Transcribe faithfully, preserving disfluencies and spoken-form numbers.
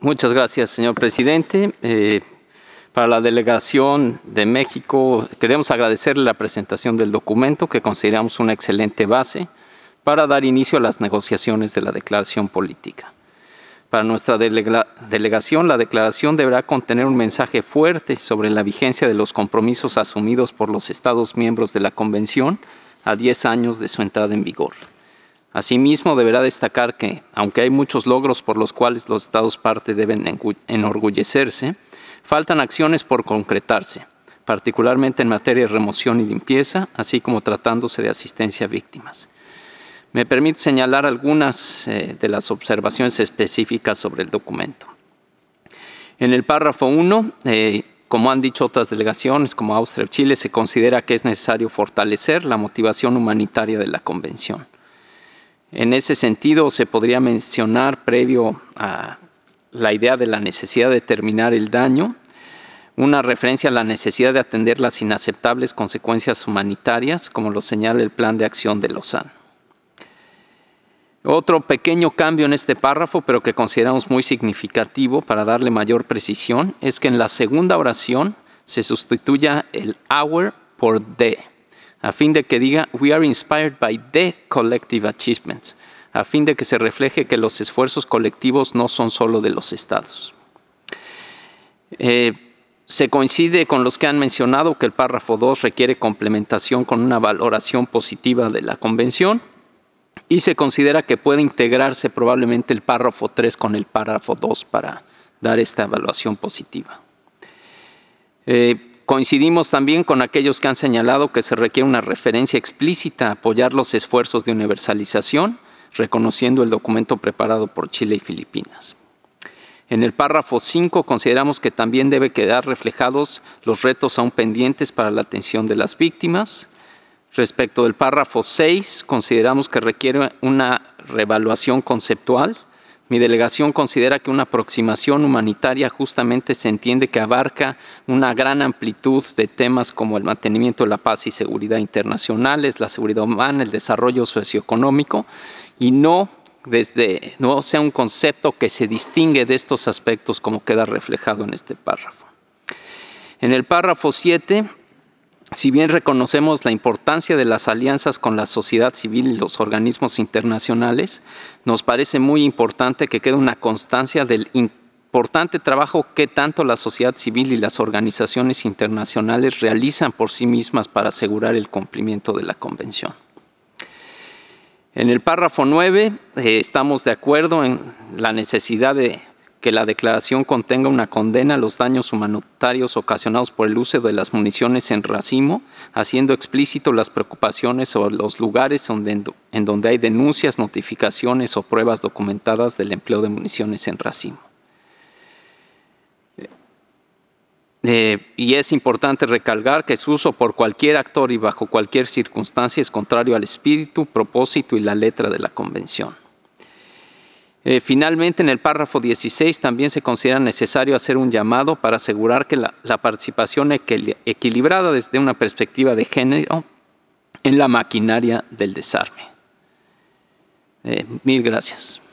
Muchas gracias, señor presidente. Eh, para la delegación de México, queremos agradecerle la presentación del documento, que consideramos una excelente base para dar inicio a las negociaciones de la declaración política. Para nuestra delega delegación, la declaración deberá contener un mensaje fuerte sobre la vigencia de los compromisos asumidos por los Estados miembros de la Convención a diez años de su entrada en vigor. Asimismo, deberá destacar que, aunque hay muchos logros por los cuales los Estados parte deben enorgullecerse, faltan acciones por concretarse, particularmente en materia de remoción y limpieza, así como tratándose de asistencia a víctimas. Me permito señalar algunas eh, de las observaciones específicas sobre el documento. En el párrafo uno, eh, como han dicho otras delegaciones como Austria o Chile, se considera que es necesario fortalecer la motivación humanitaria de la Convención. En ese sentido, se podría mencionar, previo a la idea de la necesidad de terminar el daño, una referencia a la necesidad de atender las inaceptables consecuencias humanitarias, como lo señala el Plan de Acción de Lausanne. Otro pequeño cambio en este párrafo, pero que consideramos muy significativo para darle mayor precisión, es que en la segunda oración se sustituya el our por the, a fin de que diga we are inspired by the collective achievements, a fin de que se refleje que los esfuerzos colectivos no son solo de los estados. Eh, se coincide con los que han mencionado que el párrafo dos requiere complementación con una valoración positiva de la Convención, y se considera que puede integrarse probablemente el párrafo tres con el párrafo dos para dar esta evaluación positiva. Eh, Coincidimos también con aquellos que han señalado que se requiere una referencia explícita a apoyar los esfuerzos de universalización, reconociendo el documento preparado por Chile y Filipinas. En el párrafo cinco consideramos que también debe quedar reflejados los retos aún pendientes para la atención de las víctimas. Respecto del párrafo seis, consideramos que requiere una reevaluación conceptual. Mi delegación considera que una aproximación humanitaria justamente se entiende que abarca una gran amplitud de temas como el mantenimiento de la paz y seguridad internacionales, la seguridad humana, el desarrollo socioeconómico, y no, desde, no sea un concepto que se distingue de estos aspectos como queda reflejado en este párrafo. En el párrafo siete, si bien reconocemos la importancia de las alianzas con la sociedad civil y los organismos internacionales, nos parece muy importante que quede una constancia del importante trabajo que tanto la sociedad civil y las organizaciones internacionales realizan por sí mismas para asegurar el cumplimiento de la Convención. En el párrafo nueve, eh, estamos de acuerdo en la necesidad de que la declaración contenga una condena a los daños humanitarios ocasionados por el uso de las municiones en racimo, haciendo explícito las preocupaciones sobre los lugares donde, en donde hay denuncias, notificaciones o pruebas documentadas del empleo de municiones en racimo. Eh, y es importante recalcar que su uso por cualquier actor y bajo cualquier circunstancia es contrario al espíritu, propósito y la letra de la Convención. Eh, finalmente, en el párrafo dieciséis también se considera necesario hacer un llamado para asegurar que la, la participación equil equilibrada desde una perspectiva de género en la maquinaria del desarme. Eh, mil gracias.